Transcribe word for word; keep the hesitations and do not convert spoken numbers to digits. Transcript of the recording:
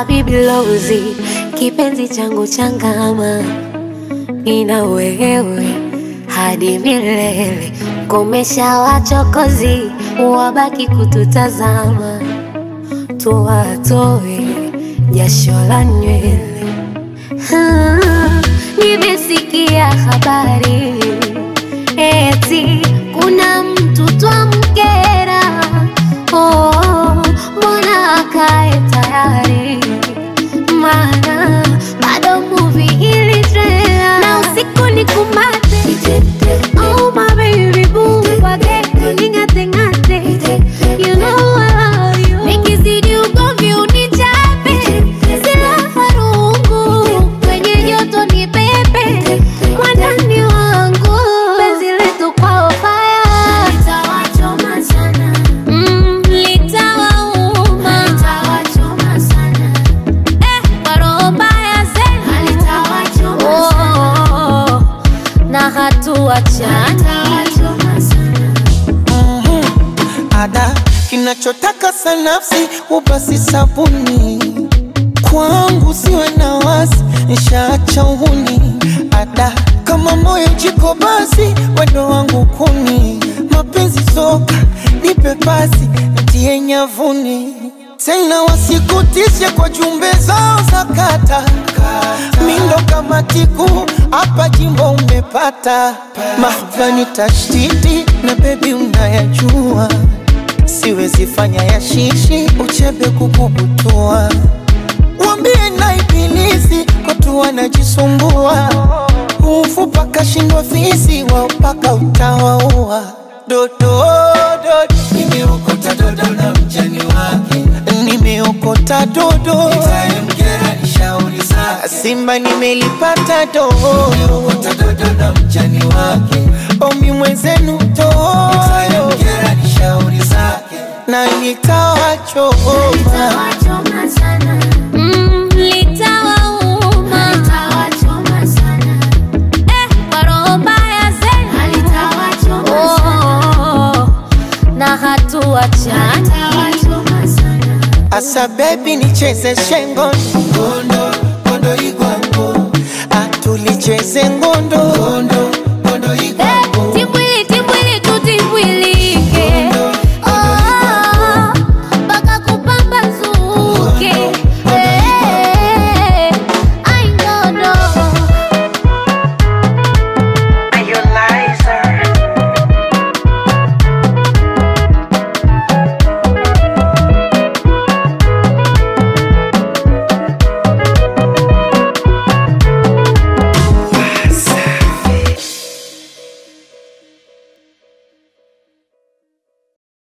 Habibi Lozi, kipenzi changu changama, nina wewe hadi milele. Komesha wachokozi, wabaki kututazama, tuwatoe jasho la nywele. Nimesikia habari eti kuna mtu twamkera. Oh, mbona akae tayari, maana bado movie ili trailer. Na usiku ni kumate, oh my baby boo, wage ningate ngate, you know I love you. Nikizidi ugomvi unichape, sila farungu, kwenye joto ni pepe, kwa ndani wangu penzi letu kwa fire. Litawachoma sana, mm, litawauma, litawachoma sana, eh, kwa roho mbaya zenu litawachoma sana, oh, na hatuachana. Litawachoma sana. Ada kinachotaka sanafsi ubasi sabuni, kwangu siwe na wasi, nishaacha uhuni. Ada kama moyo jiko basi, wendo wangu kuni. Mapenzi soka, nipe pasi, nitie nyavuni. Tena wasikutishe kwa jumbe zao za kata, mindo kama tiku, hapa jimbo umepata. Mahvani tashtiti, na baby unayajua, siwezi fanya ya shishi, uchebe kukubutua. Wambie na ibilisi, watu wanajisumbua, ufupa kashindwa fisi, wao paka utawaua. Dodo, dodo, nimeokota dodo na mjani wake, nimeokota dodo, nitamkera nishauri zake. Simba nimelipata dodo, nimeokota dodo na mjani wake, omi mwenzenu dodo, nitamkera nishauri zake. na nitawachoma. Litawachoma sana, mm, litawauma, litawachoma sana, eh, kwa roho mbaya zenu litawachoma sana, oh, na hatuachana. Litawachoma sana. Asa baby nicheze shengo, Ngondo, ngondo igwango, atulicheze ngondo, ngondo